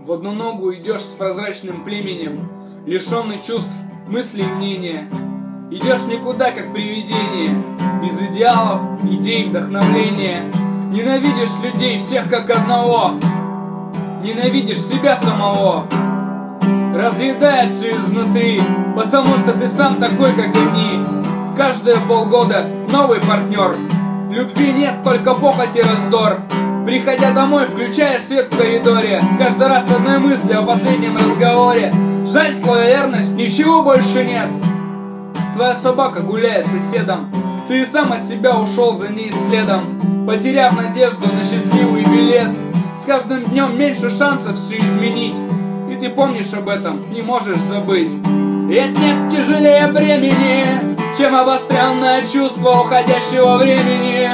В одну ногу идешь с прозрачным племенем, лишенный чувств, мыслей, мнения. Идешь никуда, как привидение, без идеалов, идей, вдохновления. Ненавидишь людей всех как одного, ненавидишь себя самого. Разъедает все изнутри, потому что ты сам такой, как они. Каждые полгода новый партнер. Любви нет, только похоть и раздор. Приходя домой, включаешь свет в коридоре. Каждый раз одной мысли о последнем разговоре. Жаль, слово верность, ничего больше нет. Твоя собака гуляет с соседом. Ты и сам от себя ушел за ней следом, потеряв надежду на счастливый билет. С каждым днем меньше шансов все изменить, и ты помнишь об этом, не можешь забыть. Ведь нет тяжелее бремени, чем обостренное чувство уходящего времени.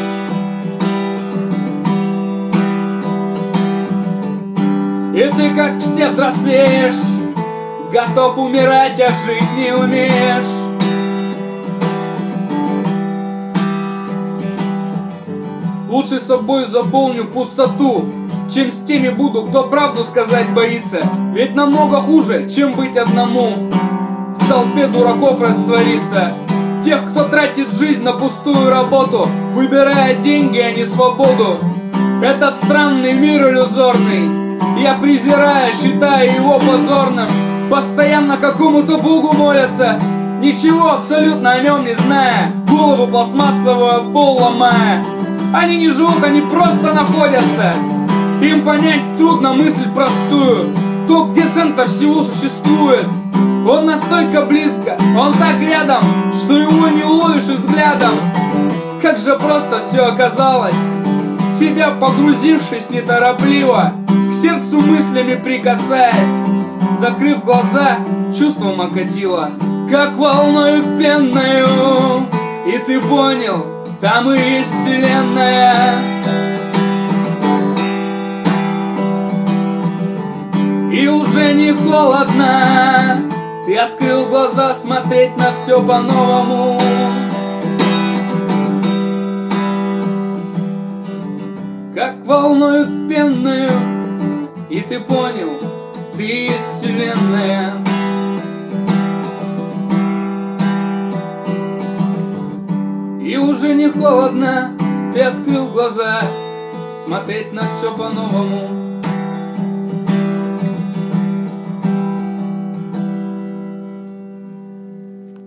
И ты, как все, взрослеешь, готов умирать, а жить не умеешь. Лучше собой заполню пустоту, чем с теми буду, кто правду сказать боится. Ведь намного хуже, чем быть одному, в толпе дураков раствориться. Тех, кто тратит жизнь на пустую работу, выбирая деньги, а не свободу. Этот странный мир иллюзорный я презираю, считаю его позорным. Постоянно какому-то богу молятся, ничего абсолютно о нем не зная, голову пластмассовую пол ломая. Они не живут, они просто находятся. Им понять трудно мысль простую, то, где центр всего существует. Он настолько близко, он так рядом, что его не уловишь и взглядом. Как же просто все оказалось, в себя погрузившись неторопливо, к сердцу мыслями прикасаясь. Закрыв глаза, чувством окатило, как волною пенною. И ты понял, там и есть вселенная. И уже не холодно, ты открыл глаза смотреть на все по-новому. Как волною пенною, и ты понял, ты есть вселенная. И уже не холодно, ты открыл глаза смотреть на все по-новому.